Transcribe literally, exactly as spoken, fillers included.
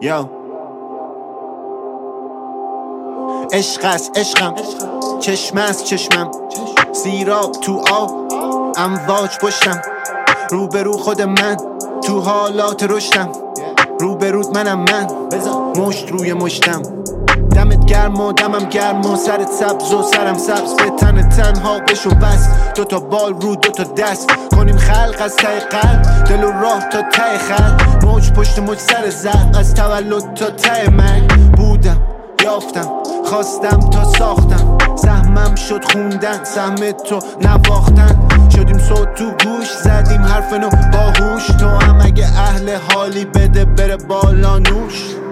یا عشق است عشقم، چشم است چشمم، سیراب تو آب امواج پشتم، روبرو خود من تو حالات رشدم، روبرود منم من، مشت روی مشتم، دمت گرم و دمم گرم و سرت سبز و سرم سبز، به تن تنها بشو بس، دوتا بال رو دوتا دست، کنیم خلق از ته قلب، دل و راه تا ته خلق، موج پشت موج سر زرق، از تولد تا ته مرگ، بودم یافتم خواستم تا ساختم، سهمم شد خوندن، سهم تو نواختن، شدیم صوت تو گوش، زدیم حرف نو باهوش، تو هم اگه اهل حالی بده بره بالا نوش.